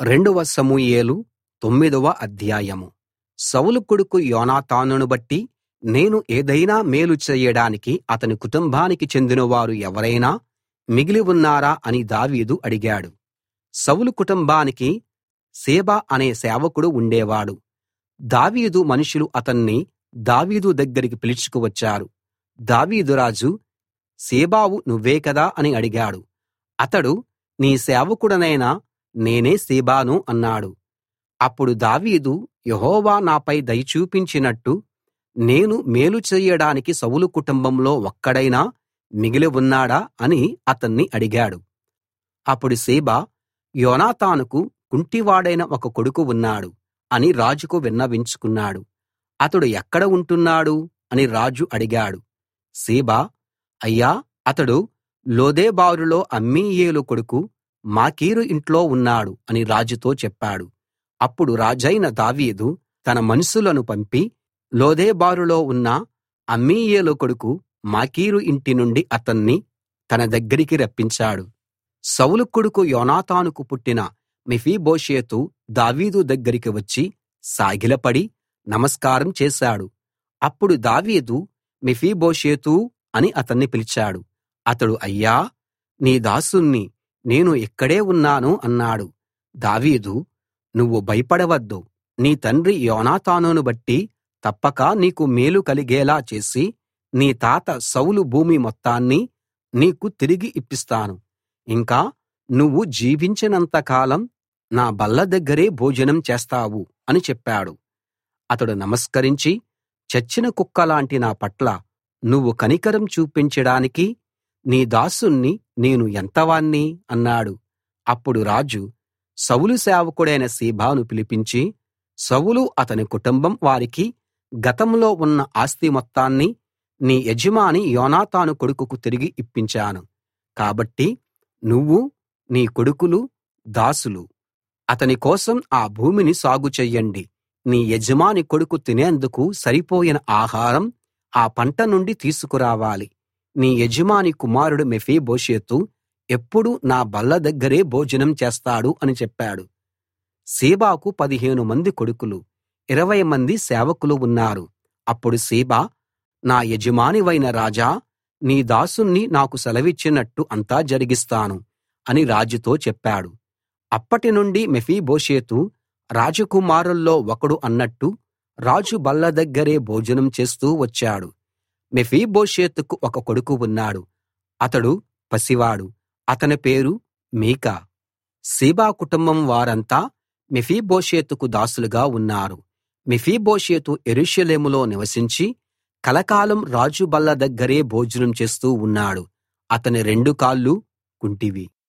రెండవ సమూయేలు 9వ అధ్యాయం. సౌలు కొడుకు యోనాతానును బట్టి నేను ఏదైనా మేలు చేయడానికి అతని కుటుంబానికి చెందినవారు ఎవరైనా మిగిలి ఉన్నారా అని దావీదు అడిగాడు. సౌలు కుటుంబానికి సీబా అనే సేవకుడు ఉండేవాడు. దావీదు మనుషులు అతన్ని దావీదు దగ్గరికి పిలుచుకు వచ్చారు. దావీదు రాజు, సీబావు నువ్వే కదా అని అడిగాడు. అతడు, నీ సేవకుడనైన నేనే సీబాను అన్నాడు. అప్పుడు దావీదు, యెహోవా నాపై దయ చూపించినట్టు నేను మేలు చెయ్యడానికి సౌలు కుటుంబంలో ఒక్కడైనా మిగిలి ఉన్నాడా అని అతన్ని అడిగాడు. అప్పుడు సీబా, యోనాతానుకు కుంటివాడైన ఒక కొడుకు ఉన్నాడు అని రాజుకు విన్నవించుకున్నాడు. అతడు ఎక్కడ ఉంటున్నాడు అని రాజు అడిగాడు. సీబా, అయ్యా, అతడు లోదెబారులో అమ్మీయేలు కొడుకు మాకీరు ఇంట్లో ఉన్నాడు అని రాజుతో చెప్పాడు. అప్పుడు రాజైన దావీదు తన మనుషులను పంపి లోదెబారులో ఉన్న అమ్మీయేలు కొడుకు మాకీరు ఇంటి నుండి అతన్ని తన దగ్గరికి రప్పించాడు. సౌలు కొడుకు యోనాతానుకు పుట్టిన మెఫీబోషెతు దావీదు దగ్గరికి వచ్చి సాగిలపడి నమస్కారం చేశాడు. అప్పుడు దావీదు, మెఫీబోషెతూ అని అతన్ని పిలిచాడు. అతడు, అయ్యా, నీ దాసుణ్ణి, నేను ఇక్కడే ఉన్నాను అన్నాడు. దావీదు, నువ్వు భయపడవద్దు. నీ తండ్రి యోనాతానును బట్టి తప్పక నీకు మేలు కలిగేలా చేసి నీ తాత సౌలు భూమి మొత్తాన్ని నీకు తిరిగి ఇప్పిస్తాను. ఇంకా నువ్వు జీవించినంత కాలం నా బల్ల దగ్గరే భోజనం చేస్తావు అని చెప్పాడు. అతడు నమస్కరించి, చచ్చిన కుక్కలాంటి నా పట్ల నువ్వు కనికరం చూపించడానికి నీ దాసుణ్ణి నేను ఎంతవాణ్ణి అన్నాడు. అప్పుడు రాజు సౌలు సేవకుడైన సీబాను పిలిపించి, సౌలు అతని కుటుంబం వారికి గతంలో ఉన్న ఆస్తి మొత్తాన్ని నీ యజమాని యోనాతాను కొడుకుకు తిరిగి ఇప్పించాను. కాబట్టి నువ్వు, నీ కొడుకులు, దాసులు అతని కోసం ఆ భూమిని సాగు చెయ్యండి. నీ యజమాని కొడుకు తినేందుకు సరిపోయిన ఆహారం ఆ పంట నుండి తీసుకురావాలి. నీ యజమాని కుమారుడు మెఫీబోషెతు ఎప్పుడూ నా బల్ల దగ్గరే భోజనం చేస్తాడు అని చెప్పాడు. సీబాకు 15 మంది కొడుకులు, 20 మంది సేవకులు ఉన్నారు. అప్పుడు సీబా, నా యజమానివైన రాజా, నీ దాసుణ్ణి నాకు సెలవిచ్చినట్టు అంతా జరిగిస్తాను అని రాజుతో చెప్పాడు. అప్పటి నుండి మెఫీబోషెతు రాజకుమారుల్లో ఒకడు అన్నట్టు రాజు బల్ల దగ్గరే భోజనం చేస్తూ వచ్చాడు. మెఫీబోషెతుకు ఒక కొడుకు ఉన్నాడు. అతడు పసివాడు. అతని పేరు మీకా. సీబా కుటుంబం వారంతా మెఫీబోషెతుకు దాసులుగా ఉన్నారు. మెఫీబోషెతు యెరూషలేములో నివసించి కలకాలం రాజు బల్ల దగ్గరే భోజనం చేస్తూ ఉన్నాడు. అతని 2 కాళ్ళు కుంటివి.